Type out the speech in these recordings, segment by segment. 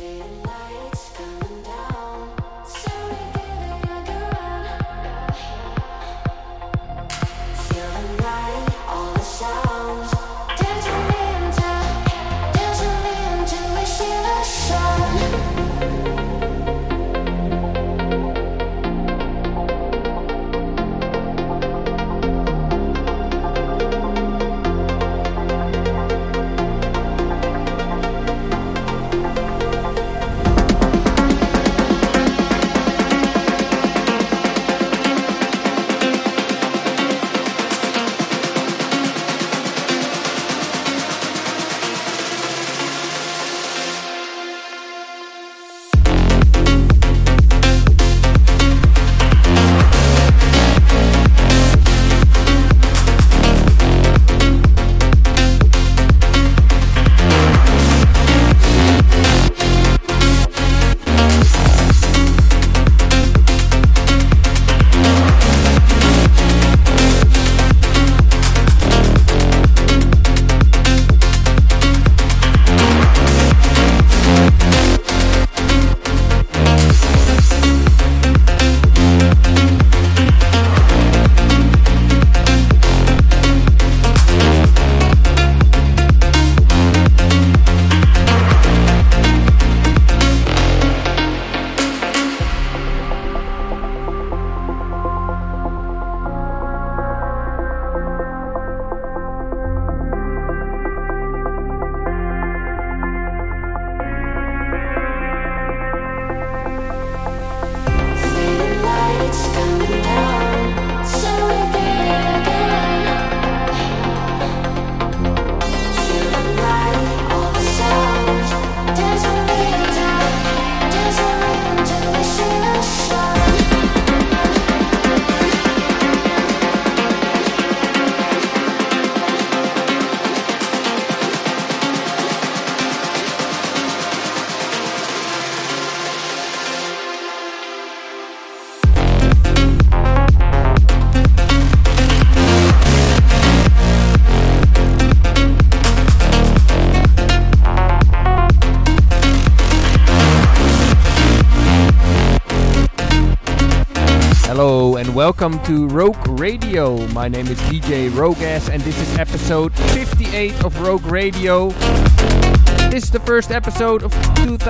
Hello and welcome to Rogue Radio. My name is DJ Rogas and this is episode 58 of Rogue Radio. This is the first episode of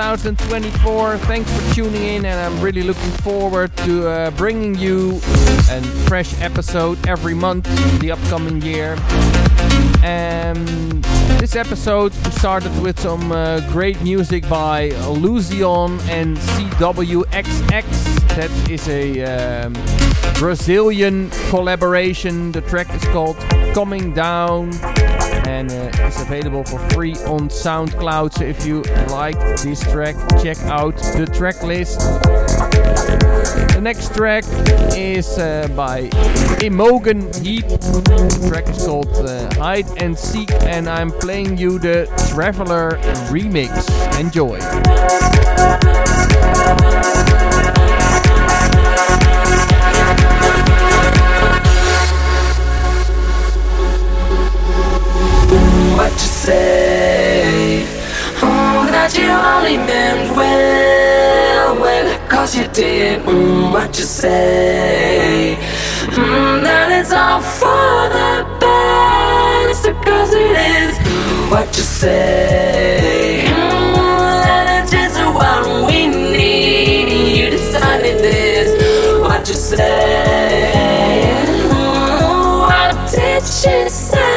2024. Thanks for tuning in and I'm really looking forward to bringing you a fresh episode every month the upcoming year. This episode started with some great music by Luzion and CWXX. That is a Brazilian collaboration. The track is called Coming Down and it's available for free on SoundCloud. So if you like this track, check out the track list. The next track is by Imogen Heap. The track is called Hide and Seek and I'm playing you the Traveler remix. Enjoy. What you say? That you only meant well, cause you did. What you say? That it's all for the best, cause it is. What you say? That it's just what we need. You decided this. What you say? What did she say?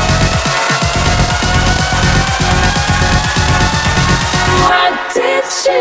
What did she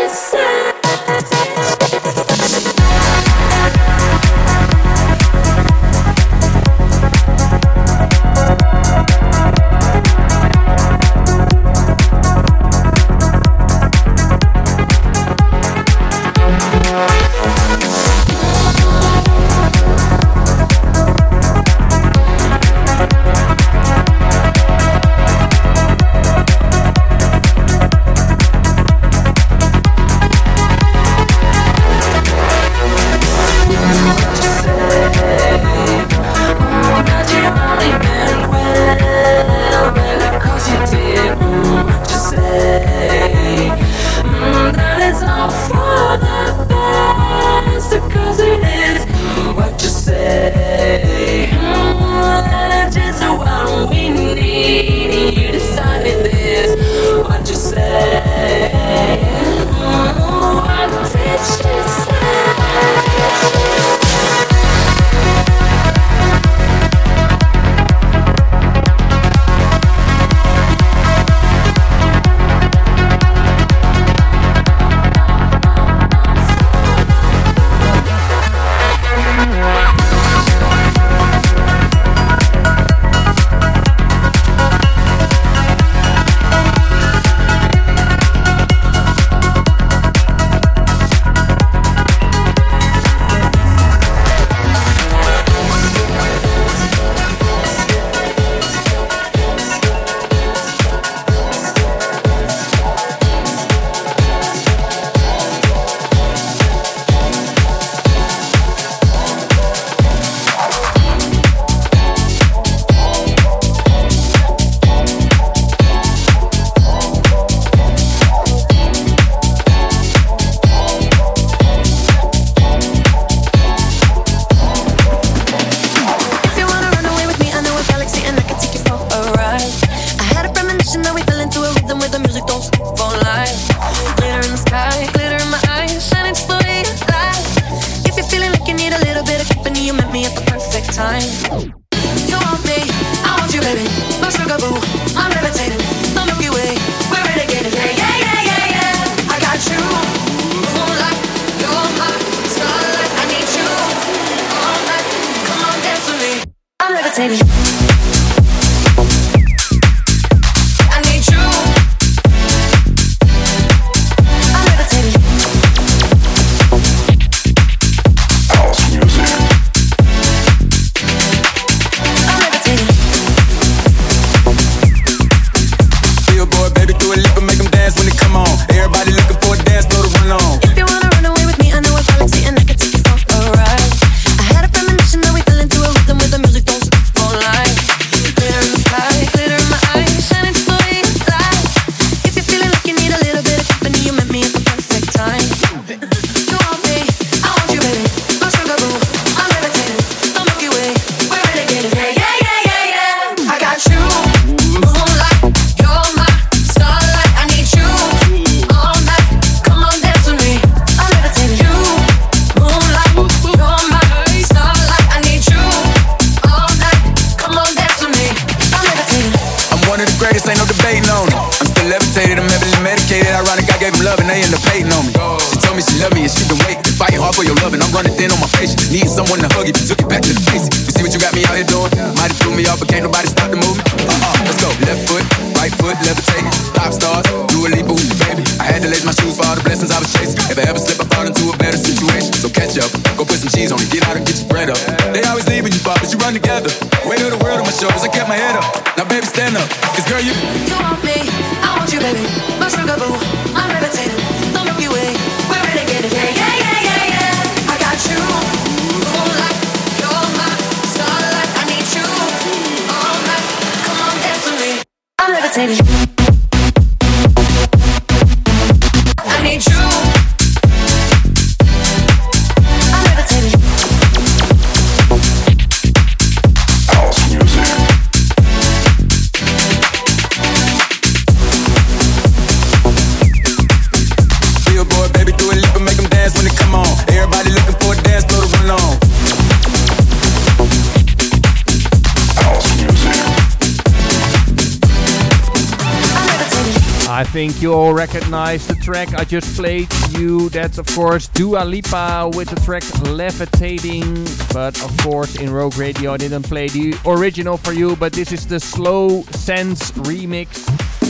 I think you all recognize the track I just played you. That's of course Dua Lipa with the track Levitating. But of course in Rogue Radio I didn't play the original for you, but this is the Slow Sense remix.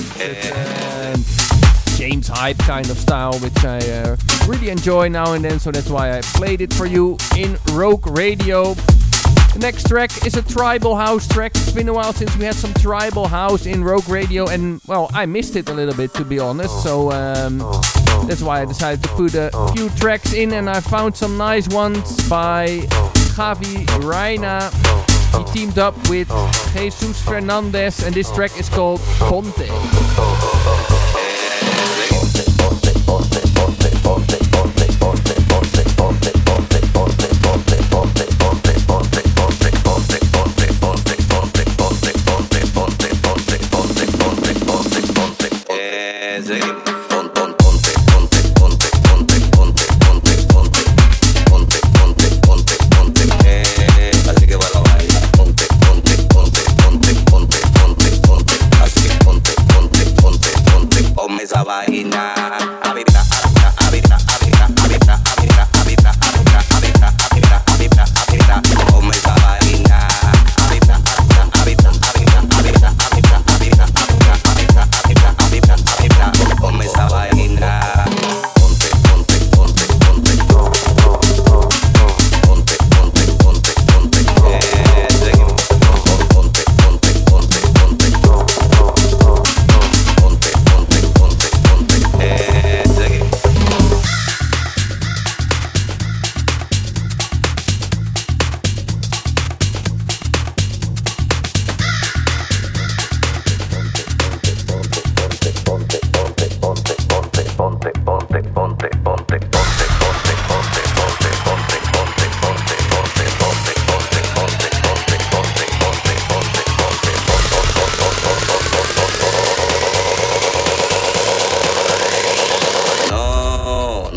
James Hype kind of style, which I really enjoy now and then, so that's why I played it for you in Rogue Radio. The next track is a tribal house track. It's been a while since we had some tribal house in Rogue Radio, and well, I missed it a little bit, to be honest, so that's why I decided to put a few tracks in, and I found some nice ones by Javi Reina. He teamed up with Jesus Fernandez, and this track is called Ponte. Ponte, ponte, ponte, ponte, ponte, ponte, ponte,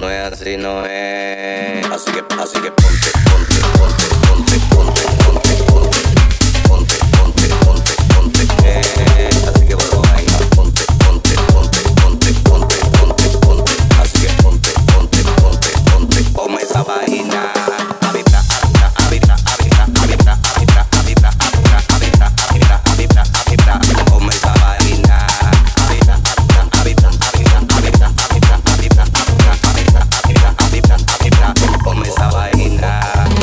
no es así, no es. Así que ponte, ponte, ponte, ponte, ponte, ponte, ponte, ponte, ponte, ponte, ponte, así que vuelvo a bailar, ponte, ponte, ponte, ponte, ponte, ponte, ponte, así que ponte, ponte, ponte, ponte, ponme esa vaina. Habita, habita, habita, habita, habita, habita, habita, habita, habita, habita, habita, habita, ponme esa vaina. Habita, habita, habita, habita, habita, habita, habita, habita, habita, habita, habita, ponme esa vaina.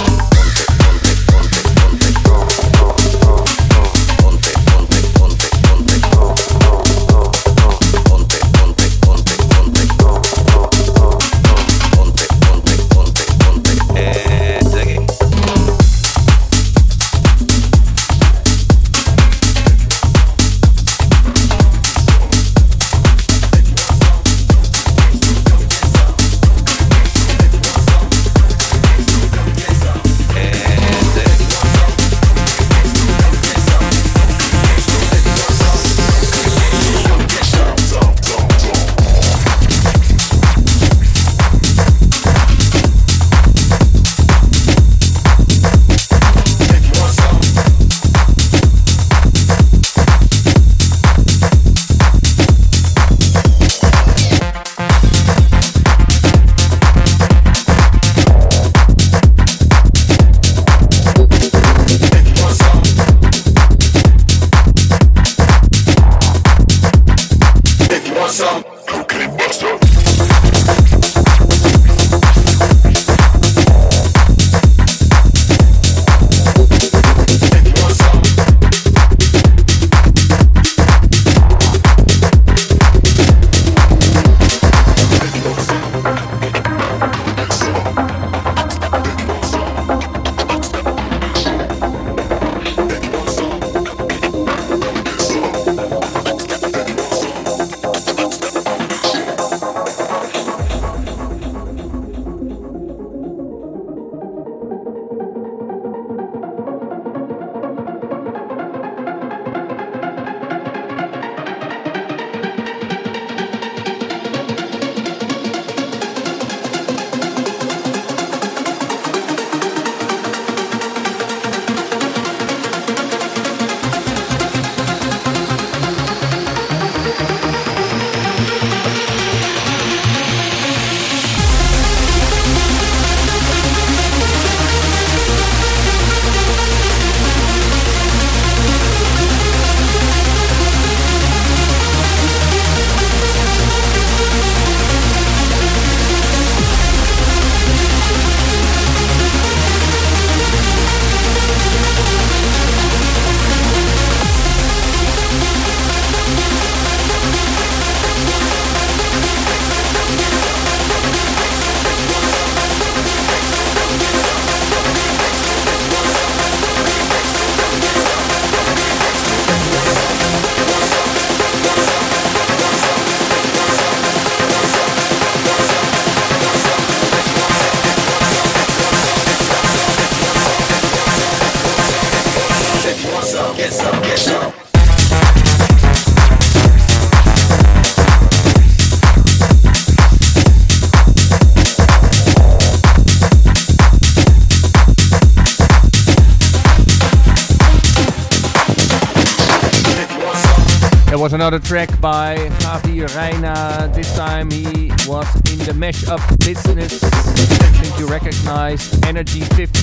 Was another track by Javi Reina. This time he was in the mashup business. I think you recognize Energy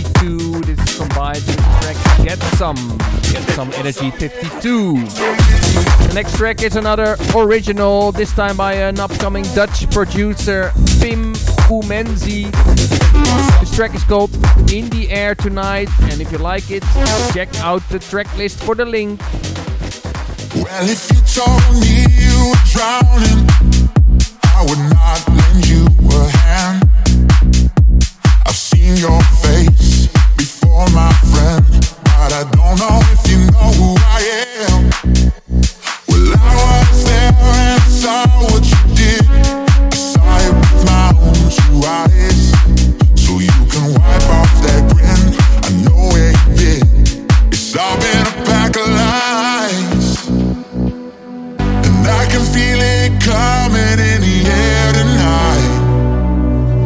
52. This is combined with the track Get Some Energy 52. The next track is another original, this time by an upcoming Dutch producer, Pim Umenzi. This track is called In the Air Tonight, and if you like it, check out the track list for the link. Well, if you told me you were drowning, I would not lend you a hand. I've seen your face before, my friend, but I don't know if you know who I am. Well, I was there and saw what you did. I saw it with my own two eyes. So you can wipe off that grin. I know where you've been. It's all been a pack of lies. I can feel it coming in the air tonight.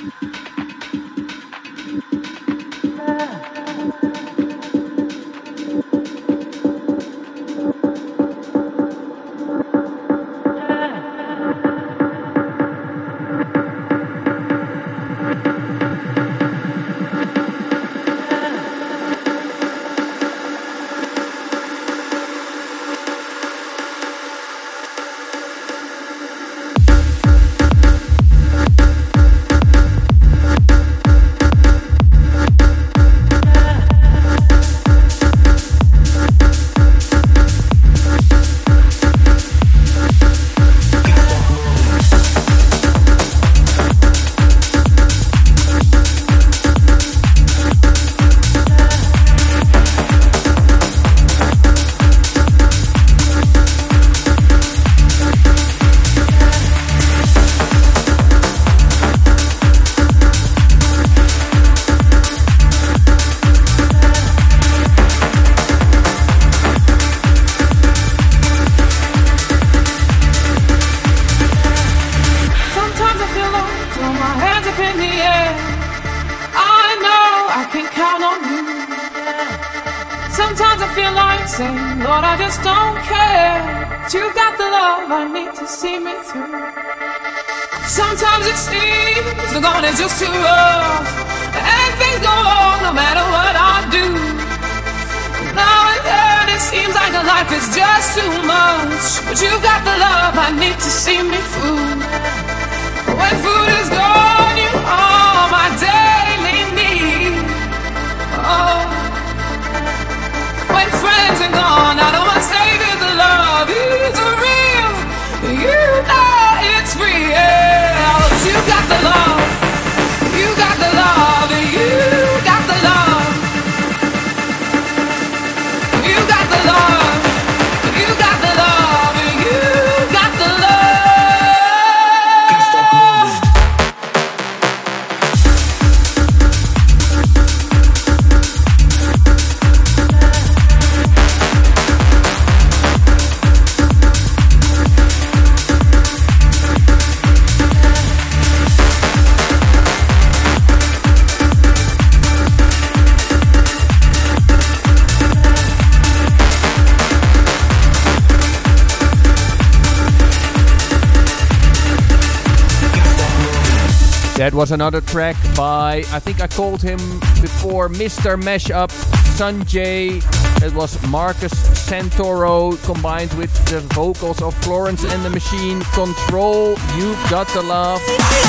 That was another track by, I think I called him before, Mr. Mashup, Sanjay. It was Marcus Santoro combined with the vocals of Florence and the Machine. Control, You've Got to Love.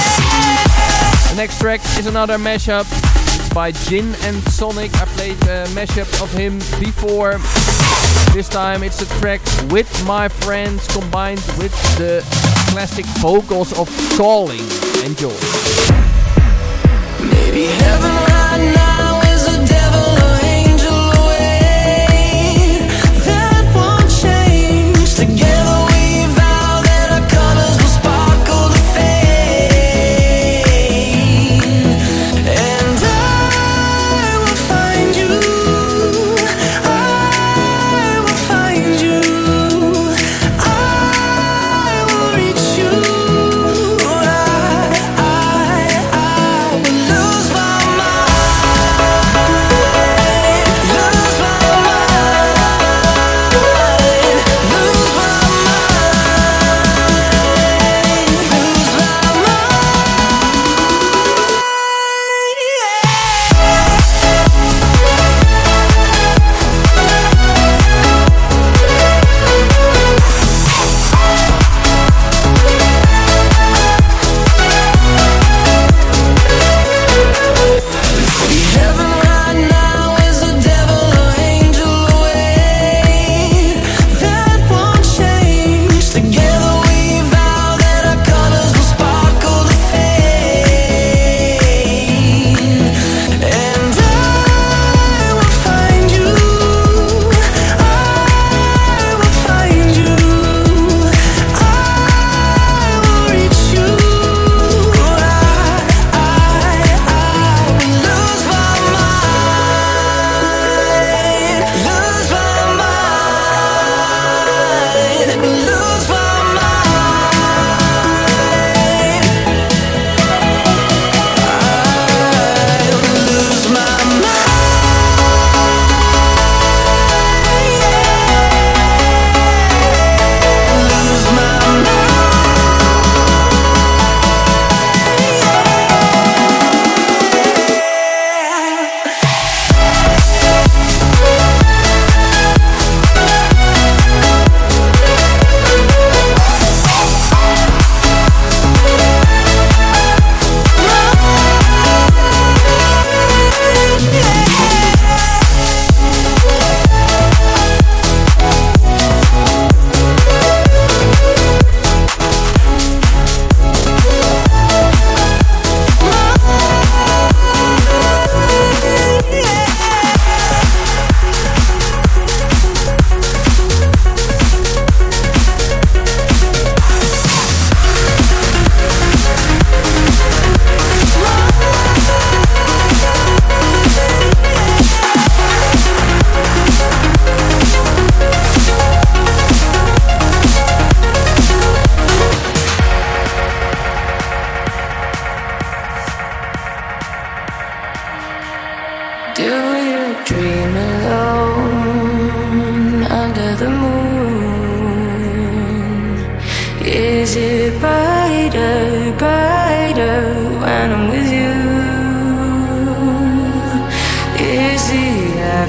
The next track is another mashup. It's by Jin and Sonic. I played a mashup of him before. This time it's a track with My Friends combined with the classic vocals of Calling. Enjoy. Maybe heaven right now is a devil or angel away. That won't change. Together we vow that our colors will sparkle to fade. And I will find you. I will find you. I will reach you. I will lose my mind.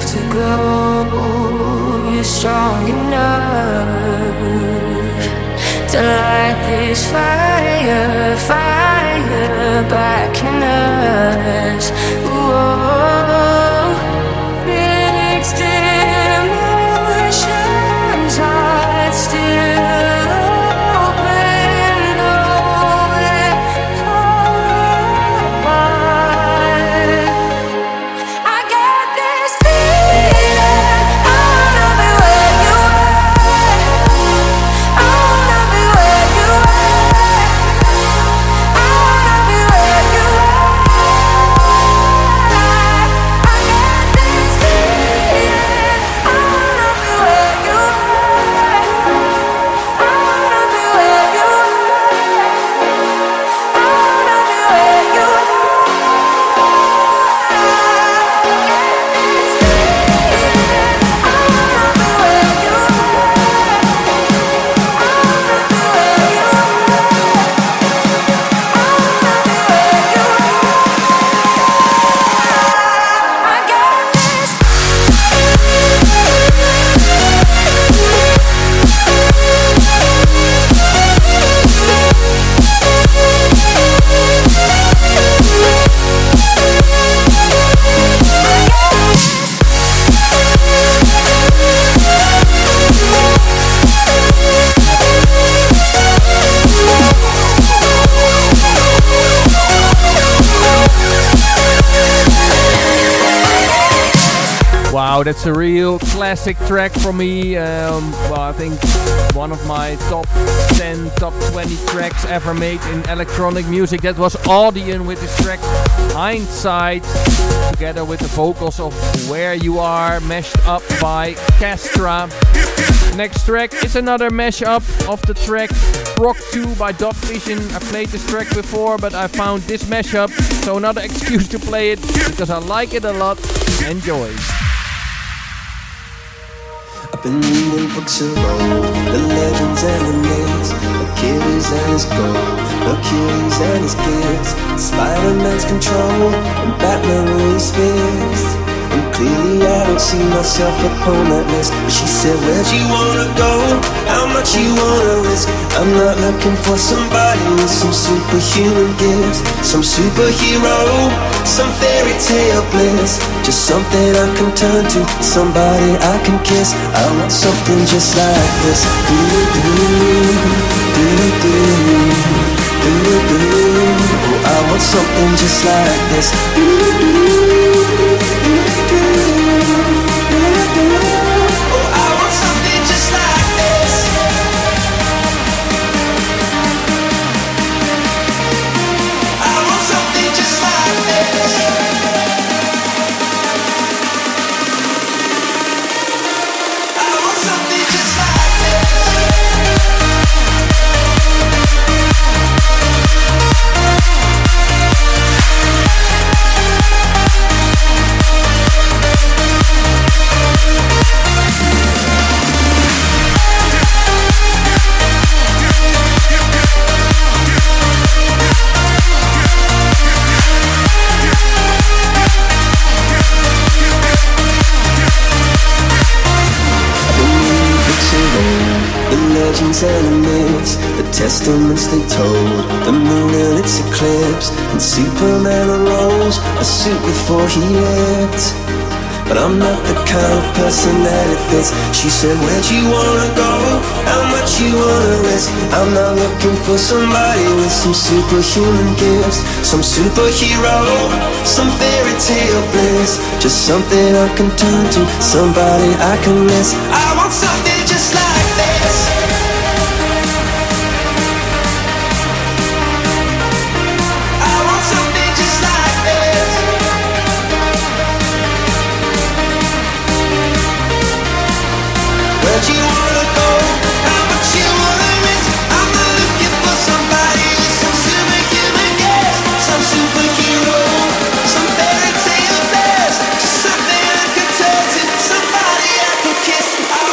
have to grow. You're strong enough to light this fire, fire back in us. Whoa, mixed emotions, heart still open, nowhere apart. I get this feeling, I wanna be where you are. I wanna be where you are. I wanna be where you are. I get this feeling, I wanna be where you are. I wanna be where you are. I wanna be where you are. Wow, that's a real classic track for me. Well, I think one of my top 10, top 20 tracks ever made in electronic music. That was Audion with his track Hindsight, together with the vocals of Where You Are, mashed up by Castra. Next track is another mashup of the track Rock 2 by Dog Vision. I played this track before, but I found this mashup, so another excuse to play it, because I like it a lot. Enjoy. I've been reading books of old, the legends and the myths, Achilles and his gold, Hercules and his gifts, Spider-Man's control, and Batman with his fist. And clearly I don't see myself upon that list. But she said, where'd you wanna go? How much you wanna risk? I'm not looking for somebody with some superhuman gifts, some superhero, some fairy tale bliss. Just something I can turn to, somebody I can kiss. I want something just like this. Oh, I want something just like this. And the myths, the testaments they told, the moon and its eclipse, and Superman arose, a suit before he lived. But I'm not the kind of person that it fits. She said, where'd you wanna go? How much you wanna risk? I'm not looking for somebody with some superhuman gifts, some superhero, some fairy tale bliss. Just something I can turn to, somebody I can miss. I want something just like this. Where'd you wanna go? How much you wanna risk? I'm not looking for somebody with some superhuman gifts, some superhero, some fairy tale bliss. Just something I can turn to, somebody I can kiss. I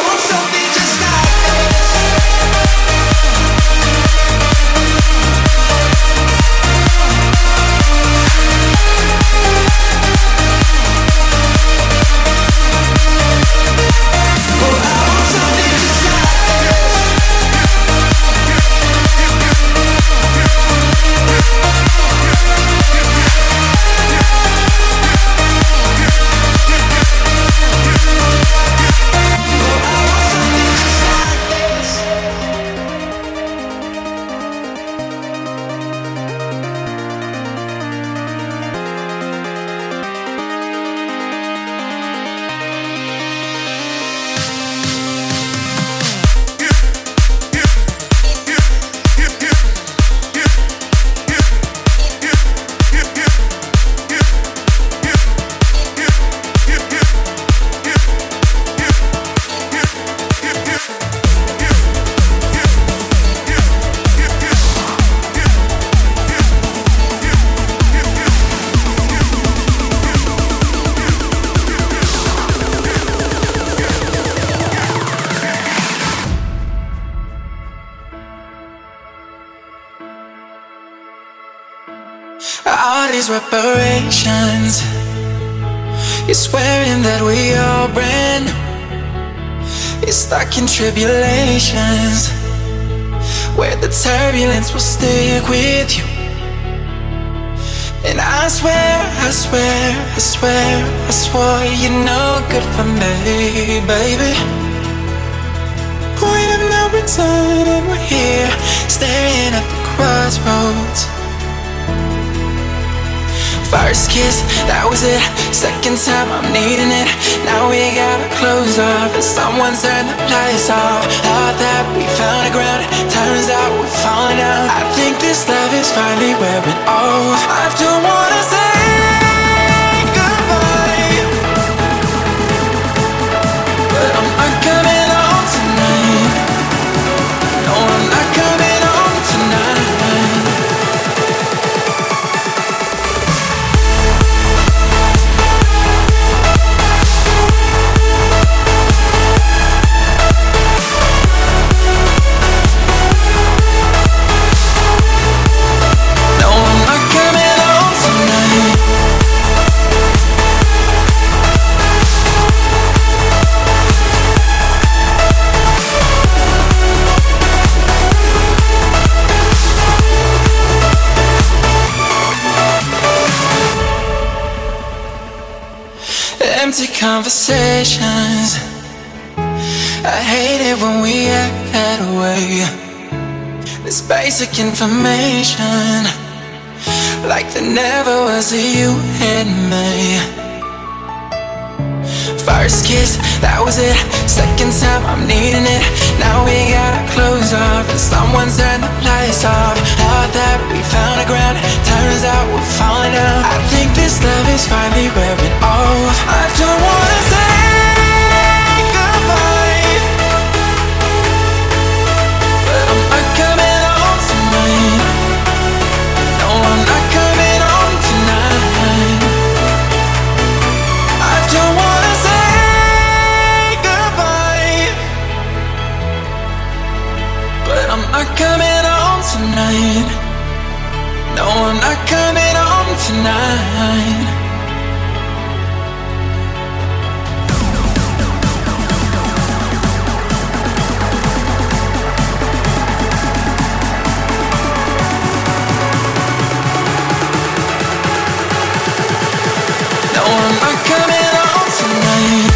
All these reparations, you're swearing that we all brand new. You're stuck in tribulations, where the turbulence will stick with you. And I swear, I swear, I swear, I swore you're no good for me, baby. Point of no return and we're here, staring at the crossroads. First kiss, that was it. Second time, I'm needing it. Now we gotta close off and someone's turned the lights off. Thought that we found the ground, turns out we're falling down. I think this love is finally wearing off. I don't wanna say goodbye, but I'm not coming home tonight. No, I'm not coming home tonight. Empty conversations, I hate it when we act that way. This basic information, like there never was a you and me. First kiss, that was it. Second time, I'm needing it. Now we gotta close off and someone's turned the lights off. Thought that we found the ground, turns out we're falling down. I think this love is finally wearing off. I don't wanna say goodbye, but I'm not coming home tonight. No, I'm not coming home tonight. I don't wanna say goodbye, but I'm not coming home tonight. No, I'm not coming home tonight. No, I'm not coming home tonight.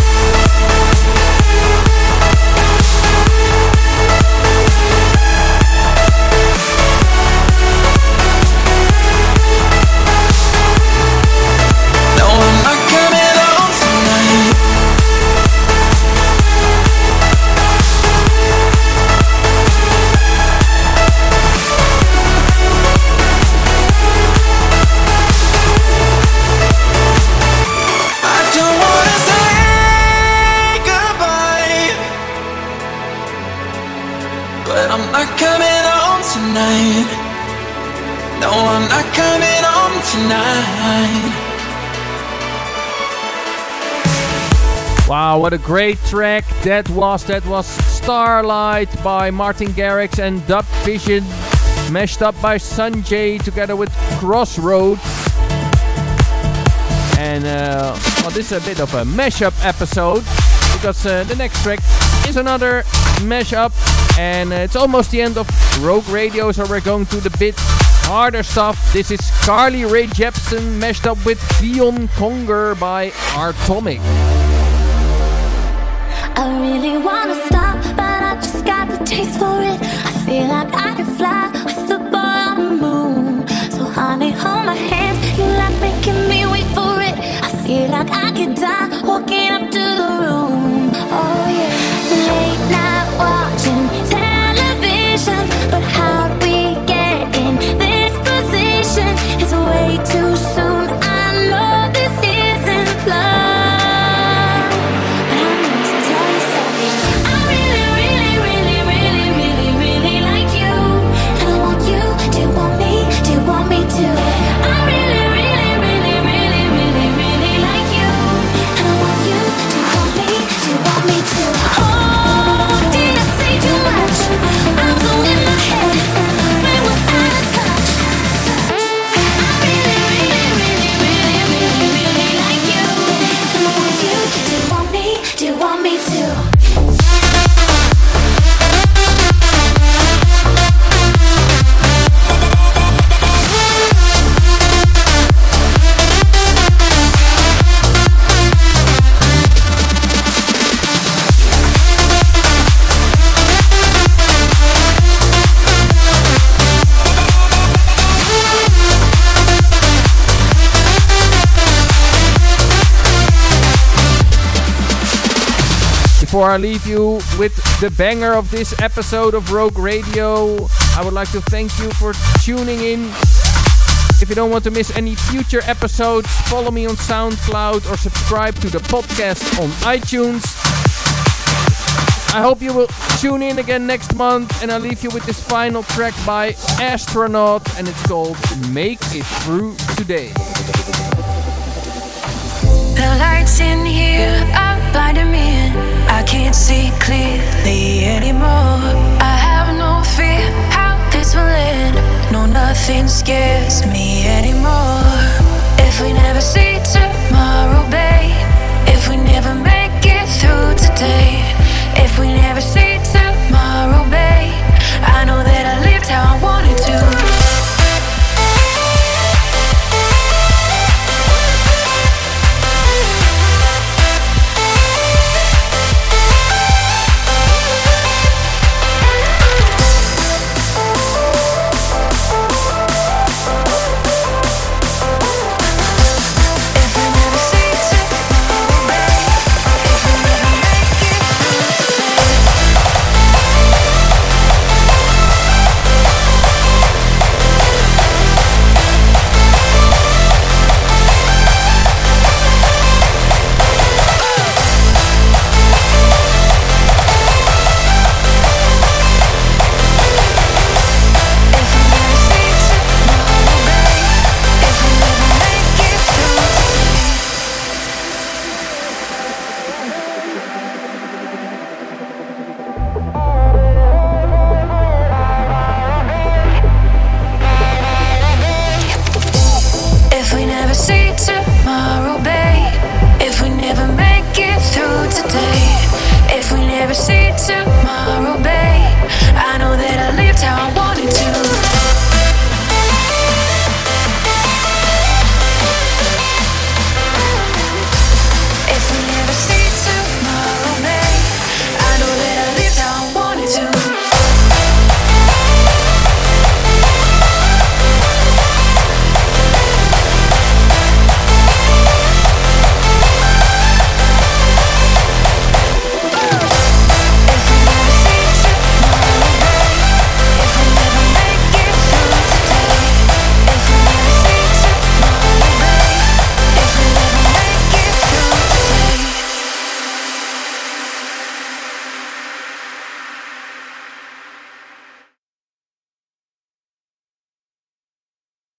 No, I'm not coming home tonight. I don't wanna say goodbye, but I'm not coming home tonight. No, I'm not coming home tonight. Wow, what a great track that was. That was Starlight by Martin Garrix and Dub Vision, mashed up by Sanjay together with Crossroads. And well, this is a bit of a mashup episode because the next track is another mashup, and it's almost the end of Rogue Radio, so we're going to the bit harder stuff. This is Carly Rae Jepsen mashed up with Dion Conger by Atomic. I really wanna stop, but I just got the taste for it. I feel like I can fly with the boy on the moon. So honey, hold my hand, you like making me wait for it. I feel like I could die walking up to the room. Oh yeah, late night watching television, but how do we get in this position? It's way too soon, I know this isn't love, but I need to tell you something. I really, really, really, really, really, really like you, and I want you to want me too. I really before I leave you with the banger of this episode of Rogue Radio, I would like to thank you for tuning in. If you don't want to miss any future episodes, follow me on SoundCloud or subscribe to the podcast on iTunes. I hope you will tune in again next month, and I'll leave you with this final track by Astronaut, and it's called Make It Through Today. The lights in here are blinding me, I can't see clearly anymore. I have no fear how this will end, no, nothing scares me